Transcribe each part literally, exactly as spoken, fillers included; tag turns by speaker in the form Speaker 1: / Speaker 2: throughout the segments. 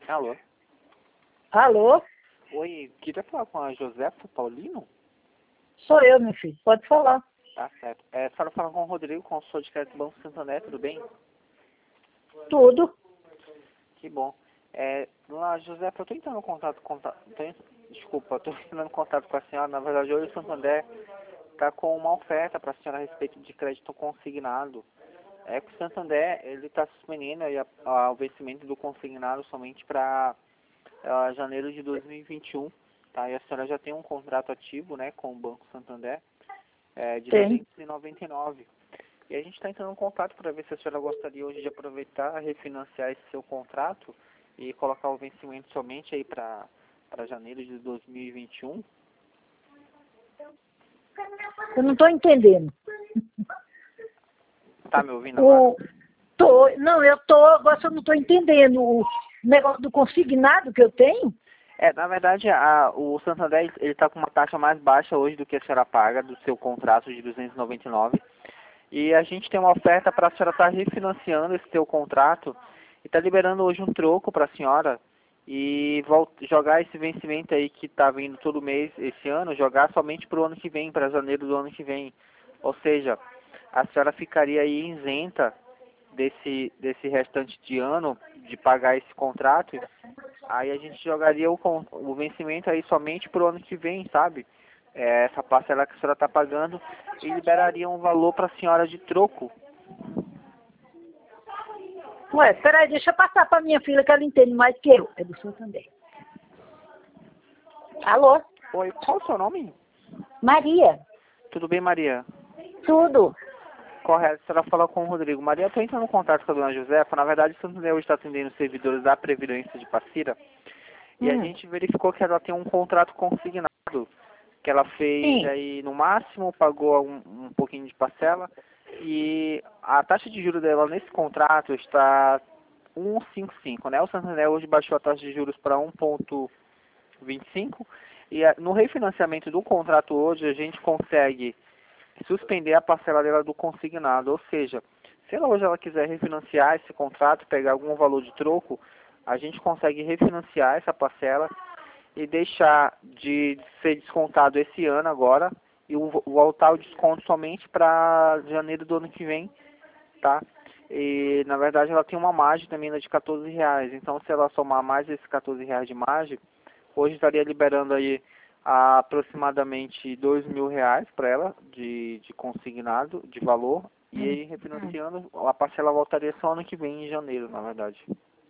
Speaker 1: Alô?
Speaker 2: Alô?
Speaker 1: Oi, queria falar com a Josefa Paulino?
Speaker 2: Sou eu, meu filho. Pode falar.
Speaker 1: Tá certo. É, a senhora fala com o Rodrigo, consultor de crédito do Banco Santander, tudo bem?
Speaker 2: Tudo.
Speaker 1: Que bom. É, lá, Josefa, eu tô entrando em contato, contato tô en- desculpa, eu tô entrando em contato com a senhora. Na verdade, hoje o Santander está com uma oferta para a senhora a respeito de crédito consignado. É que o Santander, ele está suspendendo aí a, a, o vencimento do consignado somente para janeiro de dois mil e vinte e um, tá? E a senhora já tem um contrato ativo, né, com o Banco Santander, é, de
Speaker 2: Tem.
Speaker 1: duzentos e noventa e nove. E a gente está entrando em contato para ver se a senhora gostaria hoje de aproveitar, refinanciar esse seu contrato e colocar o vencimento somente aí para para janeiro de dois mil e vinte e um.
Speaker 2: Eu não estou entendendo.
Speaker 1: Tá me ouvindo agora?
Speaker 2: O... Tô... Não, eu tô. Agora eu não estou entendendo o negócio do consignado que eu tenho.
Speaker 1: É, na verdade, a, o Santander ele está com uma taxa mais baixa hoje do que a senhora paga do seu contrato de duzentos e noventa e nove. E a gente tem uma oferta para a senhora estar refinanciando esse seu contrato e está liberando hoje um troco para a senhora e vol- jogar esse vencimento aí que está vindo todo mês esse ano, jogar somente para o ano que vem, para janeiro do ano que vem. Ou seja, a senhora ficaria aí isenta desse, desse restante de ano de pagar esse contrato. Aí a gente jogaria o, con- o vencimento aí somente para o ano que vem, sabe? É, essa parcela que a senhora está pagando e liberaria um valor para a senhora de troco.
Speaker 2: Ué, peraí, deixa eu passar para minha filha que ela entende mais que eu. É do Santander. Alô?
Speaker 1: Oi, qual o seu nome?
Speaker 2: Maria.
Speaker 1: Tudo bem, Maria?
Speaker 2: Tudo.
Speaker 1: Correto, a senhora fala com o Rodrigo. Maria, estou entrando em contato com a dona Josefa. Na verdade, o Santander hoje está atendendo os servidores da Previdência de Passira. E a
Speaker 2: Hum.
Speaker 1: gente verificou que ela tem um contrato consignado, que ela fez
Speaker 2: Sim.
Speaker 1: aí no máximo, pagou um, um pouquinho de parcela. E a taxa de juros dela nesse contrato está um vírgula cinquenta e cinco, né? O Santander hoje baixou a taxa de juros para um vírgula vinte e cinco. E a- no refinanciamento do contrato hoje, a gente consegue suspender a parcela dela do consignado. Ou seja, se ela hoje ela quiser refinanciar esse contrato, pegar algum valor de troco, a gente consegue refinanciar essa parcela e deixar de ser descontado esse ano agora e o- voltar o desconto somente para janeiro do ano que vem, tá? E na verdade ela tem uma margem também de quatorze reais. Então se ela somar mais esses quatorze reais de margem, hoje estaria liberando aí aproximadamente dois mil reais para ela de, de consignado, de valor, e
Speaker 2: Hum.
Speaker 1: aí
Speaker 2: Hum.
Speaker 1: refinanciando, a parcela voltaria só ano que vem, em janeiro, na verdade.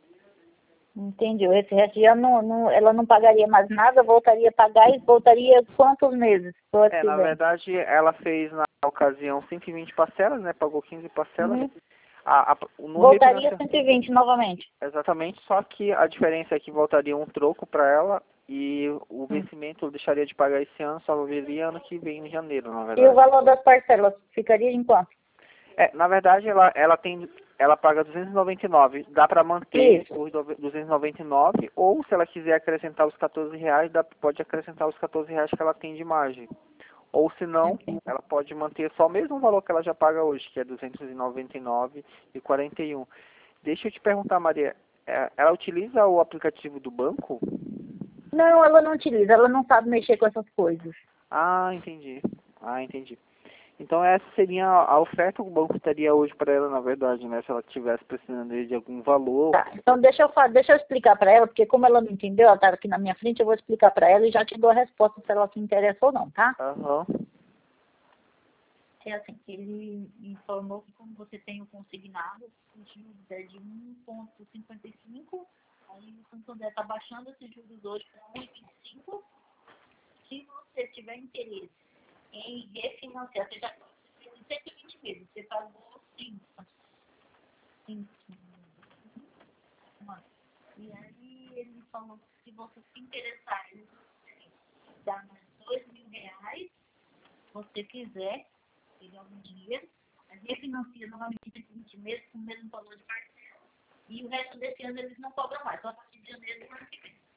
Speaker 2: Entendi. Esse resto já não, não, ela não pagaria mais nada, voltaria a pagar e voltaria quantos meses pro ano
Speaker 1: É,
Speaker 2: que
Speaker 1: na
Speaker 2: vem?
Speaker 1: verdade, ela fez na ocasião cento e vinte parcelas, né? Pagou quinze parcelas.
Speaker 2: Uhum.
Speaker 1: A, a, no
Speaker 2: Voltaria
Speaker 1: refinanciamento,
Speaker 2: cento e vinte novamente.
Speaker 1: exatamente, só que a diferença é que voltaria um troco para ela e o
Speaker 2: Hum.
Speaker 1: vencimento deixaria de pagar esse ano, só viria ano que vem, em janeiro, na
Speaker 2: E o
Speaker 1: verdade.
Speaker 2: valor das parcelas ficaria em quanto?
Speaker 1: É, na verdade, ela, ela tem, ela paga duzentos e noventa e nove. Dá para manter
Speaker 2: Isso.
Speaker 1: os dove- duzentos e noventa e nove, ou se ela quiser acrescentar os quatorze reais, dá, pode acrescentar os quatorze reais que ela tem de margem. Ou se não,
Speaker 2: Entendi.
Speaker 1: ela pode manter só o mesmo valor que ela já paga hoje, que é duzentos e noventa e nove e quarenta e um. Deixa eu te perguntar, Maria, é, ela utiliza o aplicativo do banco?
Speaker 2: Não, ela não utiliza, ela não sabe mexer com essas coisas.
Speaker 1: Ah, entendi. Ah, entendi. Então essa seria a oferta que o banco teria hoje para ela, na verdade, né? Se ela estivesse precisando de algum valor.
Speaker 2: Tá, então deixa eu, fa- deixa eu explicar para ela, porque como ela não entendeu, ela está aqui na minha frente, eu vou explicar para ela e já te dou a resposta se ela se interessa ou não, tá?
Speaker 1: Aham.
Speaker 2: É assim, ele informou que como você tem o consignado, o juros é de um vírgula cinquenta e cinco, aí o Santander está baixando esses juros hoje para um vírgula vinte e cinco. Se você tiver interesse em refinanciar, você já tem cento e vinte meses, você pagou cinco. E aí ele falou que se você se interessar, ele dá mais dois mil reais, se você quiser, pegar algum dinheiro, mas refinancia novamente em vinte meses com o mesmo valor de parcela. E o resto desse ano eles não cobram mais, só a partir de janeiro do ano que vem.